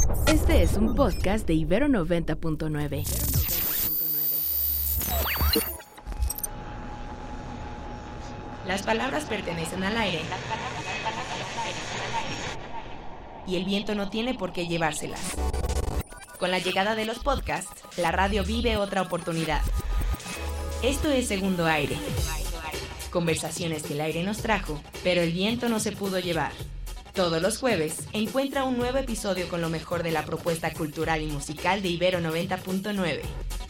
Este es un podcast de Ibero 90.9. Las palabras pertenecen al aire y el viento no tiene por qué llevárselas. Con la llegada de los podcasts, la radio vive otra oportunidad. Esto es Segundo Aire. Conversaciones que el aire nos trajo, pero el viento no se pudo llevar. Todos los jueves, encuentra un nuevo episodio con lo mejor de la propuesta cultural y musical de Ibero 90.9.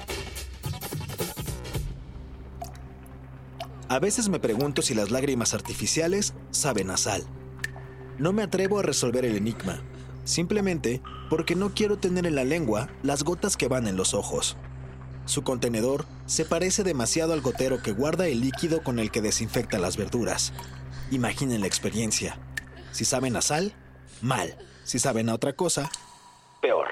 A veces me pregunto si las lágrimas artificiales saben a sal. No me atrevo a resolver el enigma, simplemente porque no quiero tener en la lengua las gotas que van en los ojos. Su contenedor se parece demasiado al gotero que guarda el líquido con el que desinfecta las verduras. Imaginen la experiencia. Si saben a sal, mal. Si saben a otra cosa, peor.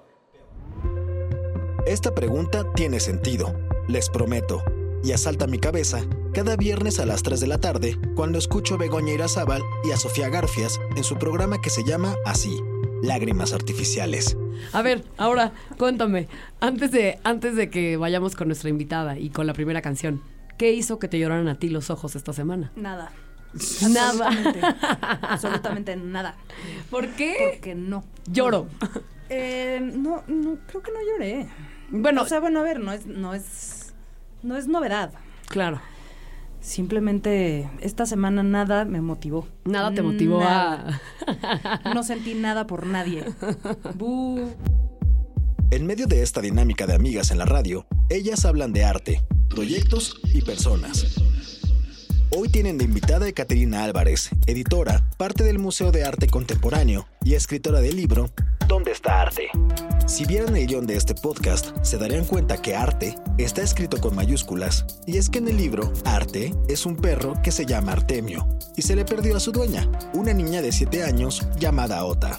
Esta pregunta tiene sentido, les prometo, y asalta mi cabeza cada viernes a las 3 de la tarde cuando escucho a Begoña Irazábal y a Sofía Garfias en su programa que se llama así, Lágrimas Artificiales. A ver, ahora, cuéntame, antes de que vayamos con nuestra invitada y con la primera canción, ¿qué hizo que te lloraran a ti los ojos esta semana? Nada. Nada. Absolutamente nada. ¿Por qué? Porque no. Lloro. No, creo que no lloré. Bueno, o sea, bueno, a ver, no es novedad. Claro. Simplemente esta semana nada me motivó. Nada te motivó nada. No sentí nada por nadie. ¡Bú! En medio de esta dinámica de amigas en la radio, ellas hablan de arte, proyectos y personas. Hoy tienen de invitada a Caterina Álvarez, editora, parte del Museo de Arte Contemporáneo y escritora del libro ¿Dónde está Arte? Si vieran el guión de este podcast, se darían cuenta que arte está escrito con mayúsculas, y es que en el libro, Arte es un perro que se llama Artemio, y se le perdió a su dueña, una niña de 7 años llamada Ota.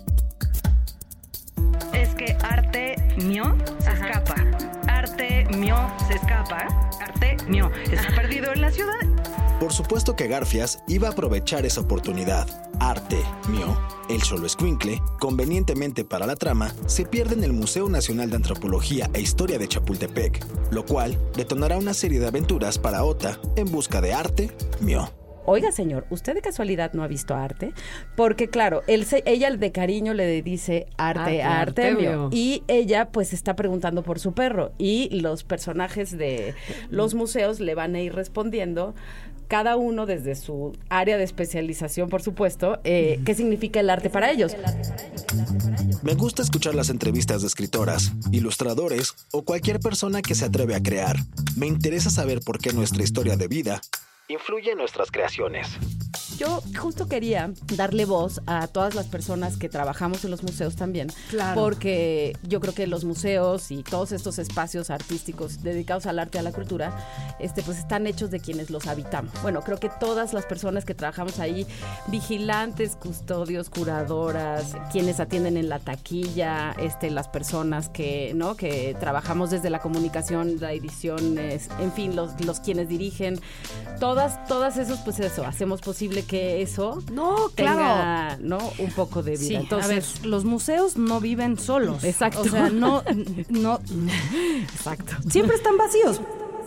Es que arte mío se escapa. Arte mío se escapa. Arte mío está perdido en la ciudad. Por supuesto que Garfias iba a aprovechar esa oportunidad. Arte mío, el xoloescuincle, convenientemente para la trama, se pierde en el Museo Nacional de Antropología e Historia de Chapultepec, lo cual detonará una serie de aventuras para Ota en busca de Arte mío. Oiga, señor, ¿usted de casualidad no ha visto Arte? Porque, claro, ella de cariño le dice Artemio. Y ella, pues, está preguntando por su perro. Y los personajes de los museos le van a ir respondiendo, cada uno desde su área de especialización, por supuesto, qué significa el arte para ellos. Me gusta escuchar las entrevistas de escritoras, ilustradores o cualquier persona que se atreve a crear. Me interesa saber por qué nuestra historia de vida influye en nuestras creaciones. Yo justo quería darle voz a todas las personas que trabajamos en los museos también, claro, porque yo creo que los museos y todos estos espacios artísticos dedicados al arte y a la cultura, pues están hechos de quienes los habitamos. Bueno, creo que todas las personas que trabajamos ahí, vigilantes, custodios, curadoras, quienes atienden en la taquilla, las personas que trabajamos desde la comunicación, la edición, en fin, los quienes dirigen, todas esos, pues eso, hacemos posible que eso tenga, ¿no?, un poco de vida. Sí, entonces, a ver, los museos no viven solos. Exacto. O sea, no. Exacto. Siempre están vacíos.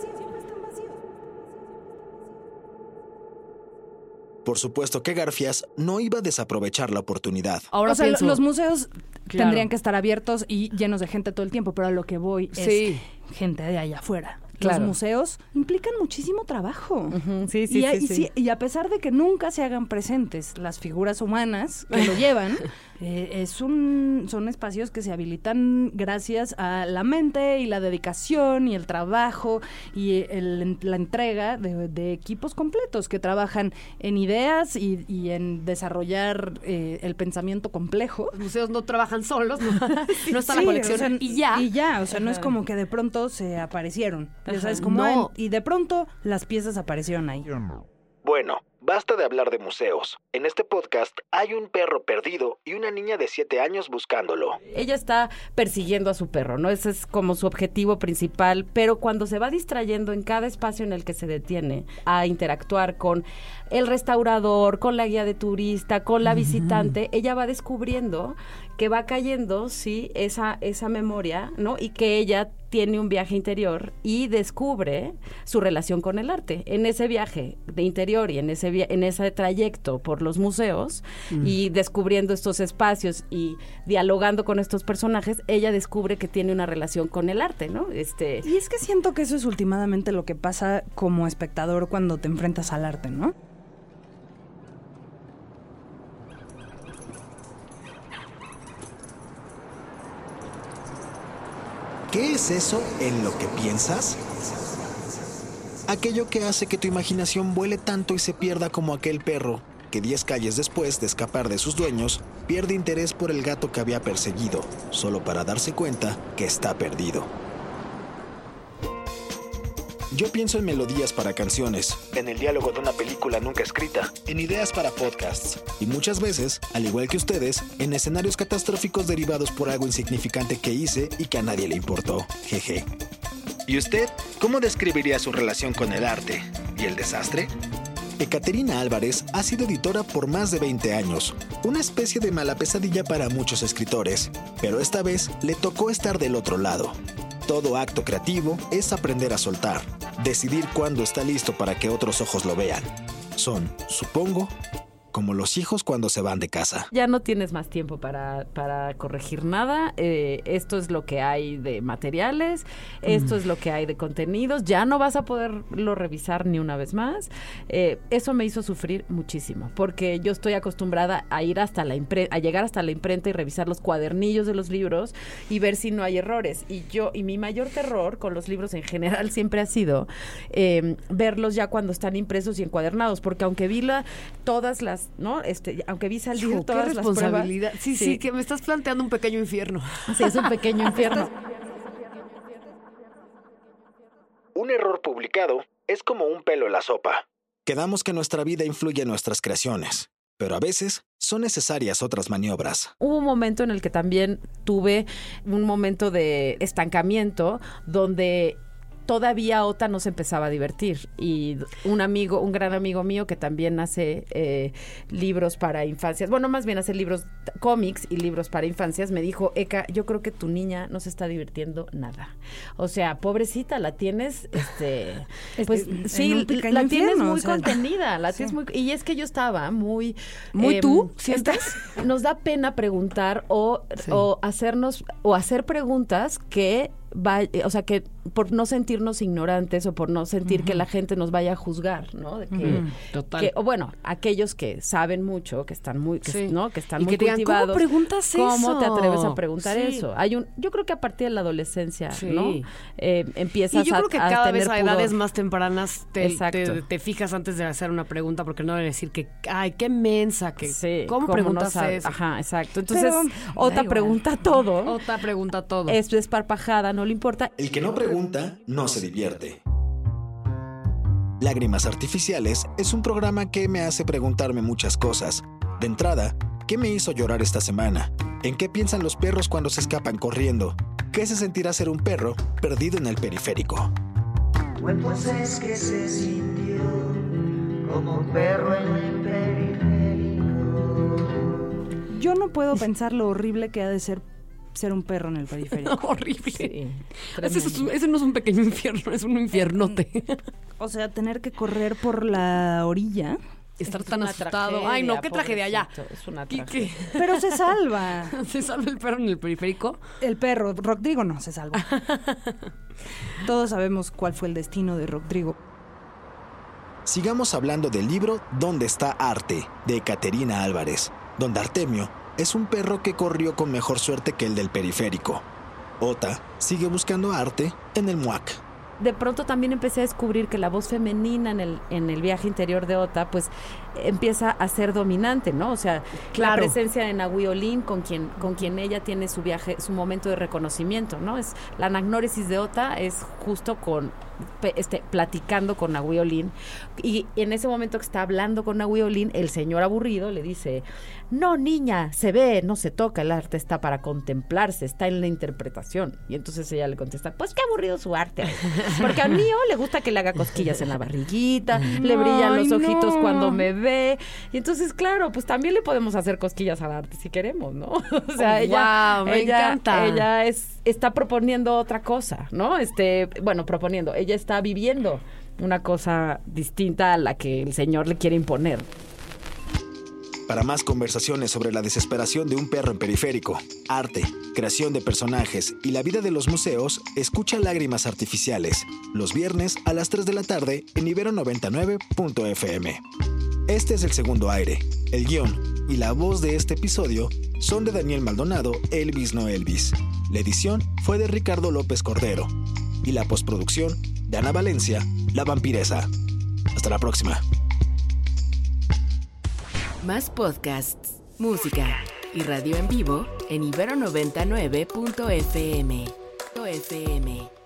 Por supuesto que Garfias no iba a desaprovechar la oportunidad. Ahora o sea, pienso, los museos claro, tendrían que estar abiertos y llenos de gente todo el tiempo, pero a lo que voy es gente de allá afuera. Claro. Los museos implican muchísimo trabajo. Uh-huh. Sí. Y a pesar de que nunca se hagan presentes las figuras humanas que lo llevan, son espacios que se habilitan gracias a la mente y la dedicación y el trabajo y la entrega de equipos completos que trabajan en ideas y en desarrollar el pensamiento complejo. Los museos no trabajan solos, no está la Sí, colección, o sea, y ya. o sea, no es como que de pronto se aparecieron. Ya Ajá, sabes cómo no. y de pronto las piezas aparecieron ahí. Bueno, basta de hablar de museos. En este podcast hay un perro perdido y una niña de 7 años buscándolo. Ella está persiguiendo a su perro, ¿no? Ese es como su objetivo principal, pero cuando se va distrayendo en cada espacio en el que se detiene a interactuar con el restaurador, con la guía de turista, con la visitante, ella va descubriendo que va cayendo, sí, esa memoria, ¿no? Y que ella tiene un viaje interior y descubre su relación con el arte. En ese viaje de interior y en ese trayecto por los museos y descubriendo estos espacios y dialogando con estos personajes, ella descubre que tiene una relación con el arte, ¿no? Y es que siento que eso es últimamente lo que pasa como espectador cuando te enfrentas al arte, ¿no? ¿Qué es eso en lo que piensas? Aquello que hace que tu imaginación vuele tanto y se pierda como aquel perro que 10 calles después de escapar de sus dueños, pierde interés por el gato que había perseguido, solo para darse cuenta que está perdido. Yo pienso en melodías para canciones, en el diálogo de una película nunca escrita, en ideas para podcasts y muchas veces, al igual que ustedes, en escenarios catastróficos derivados por algo insignificante que hice y que a nadie le importó. Jeje. ¿Y usted cómo describiría su relación con el arte y el desastre? Ekaterina Álvarez ha sido editora por más de 20 años, una especie de mala pesadilla para muchos escritores, pero esta vez le tocó estar del otro lado. Todo acto creativo es aprender a soltar, decidir cuándo está listo para que otros ojos lo vean. Son, supongo, como los hijos cuando se van de casa. Ya no tienes más tiempo para corregir nada. Esto es lo que hay de materiales, esto es lo que hay de contenidos. Ya no vas a poderlo revisar ni una vez más. Eso me hizo sufrir muchísimo, porque yo estoy acostumbrada a ir hasta a llegar hasta la imprenta y revisar los cuadernillos de los libros y ver si no hay errores. Y mi mayor terror con los libros en general siempre ha sido verlos ya cuando están impresos y encuadernados, porque aunque vi todas las, ¿no? Aunque vi salir todas las pruebas. Sí, que me estás planteando un pequeño infierno. Sí, es un pequeño infierno. Un error publicado es como un pelo en la sopa. Quedamos que nuestra vida influye en nuestras creaciones, pero a veces son necesarias otras maniobras. Hubo un momento en el que también tuve un momento de estancamiento donde todavía Ota no se empezaba a divertir, y un gran amigo mío que también hace libros para infancias, bueno, más bien hace cómics y libros para infancias, me dijo: Eka, yo creo que tu niña no se está divirtiendo nada. O sea, pobrecita, la tienes, pues sí, la tienes muy contenida, tienes muy, y es que yo estaba muy ¿tú sientes? Nos da pena preguntar o hacer preguntas que que por no sentirnos ignorantes o por no sentir que la gente nos vaya a juzgar, ¿no? De total. O bueno, aquellos que saben mucho, que están muy, ¿no? Que están y muy que digan, cultivados. ¿cómo preguntas eso? ¿Cómo te atreves a preguntar eso? Yo creo que a partir de la adolescencia, ¿no? Empiezas a y yo creo que cada vez a pudor. edades más tempranas te fijas antes de hacer una pregunta, porque no debe decir que, ay, qué mensa, que ¿cómo preguntas eso? Ajá, exacto. Entonces, Ota pregunta todo. Ota pregunta todo. Es desparpajada, no le importa. El que no pregunta, no se divierte. Lágrimas Artificiales es un programa que me hace preguntarme muchas cosas. De entrada, ¿qué me hizo llorar esta semana? ¿En qué piensan los perros cuando se escapan corriendo? ¿Qué se sentirá ser un perro perdido en el periférico? Pues es que se sintió como un perro en el periférico. Yo no puedo pensar lo horrible que ha de ser un perro en el periférico. Horrible. Sí, ese no es un pequeño infierno, es un infiernote. O sea, tener que correr por la orilla. Estar tan asustado. Ay, no, qué tragedia ya. Es una tragedia. Pero se salva. ¿Se salva el perro en el periférico? El perro, Rodrigo no se salva. Todos sabemos cuál fue el destino de Rodrigo. Sigamos hablando del libro ¿Dónde está Arte?, de Ekaterina Álvarez, donde Artemio es un perro que corrió con mejor suerte que el del periférico. Ota sigue buscando arte en el MUAC. De pronto también empecé a descubrir que la voz femenina en el viaje interior de Ota, pues empieza a ser dominante, ¿no? O sea, la presencia de Nahui Olin, con quien ella tiene su viaje, su momento de reconocimiento, ¿no? Es la anagnóresis de Ota es justo platicando con Nahui Olin, y en ese momento que está hablando con Nahui Olin, el señor aburrido le dice: no, niña, se ve, no se toca, el arte está para contemplarse, está en la interpretación. Y entonces ella le contesta: pues qué aburrido su arte. Porque a Nio le gusta que le haga cosquillas en la barriguita, le brillan los ojitos cuando me ve. Y entonces, claro, pues también le podemos hacer cosquillas al arte si queremos, ¿no? O sea, me encanta. Ella está proponiendo otra cosa, ¿no? Proponiendo. Ella está viviendo una cosa distinta a la que el señor le quiere imponer. Para más conversaciones sobre la desesperación de un perro en Periférico, arte, creación de personajes y la vida de los museos, escucha Lágrimas Artificiales, los viernes a las 3 de la tarde en Ibero99.fm. Este es El Segundo Aire. El guión y la voz de este episodio son de Daniel Maldonado, Elvis no Elvis. La edición fue de Ricardo López Cordero. Y la postproducción de Ana Valencia, La Vampiresa. Hasta la próxima. Más podcasts, música y radio en vivo en Ibero99.fm.